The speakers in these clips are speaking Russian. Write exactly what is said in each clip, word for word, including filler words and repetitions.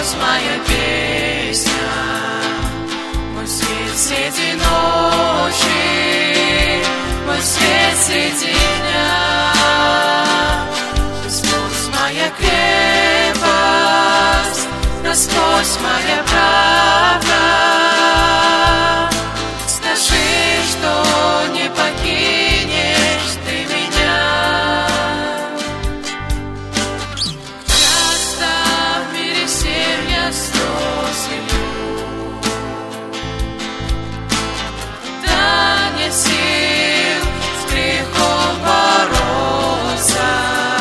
Господь, моя песня, мой свет среди ночи, мой свет среди дня. Господь, моя крепость, Господь, моя правда. Скажи, что не покинешь ты меня. Часто в мире всем я слез лью, да нет сил с грехом бороться.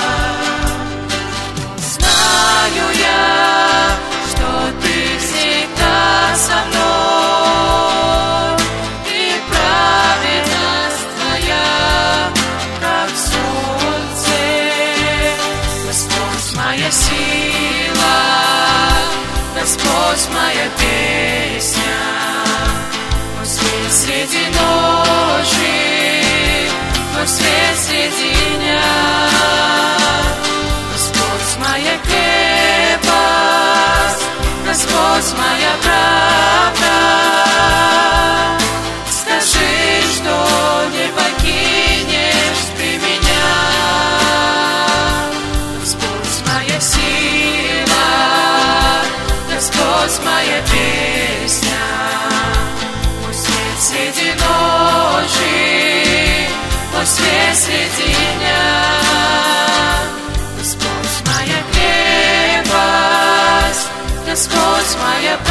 Знаю я, что ты всегда со мной, и праведность твоя, как солнце. Господь, моя сила, Господь, моя песня, мой свет среди ночи, мой свет среди дня. Господь, моя крепость, Господь, моя правда. Скажи, что не покинешь ты меня. Господь, моя сила, Господь, моя песня, мой свет среди ночи, мой свет среди дня. Господь, моя крепость, Господь, моя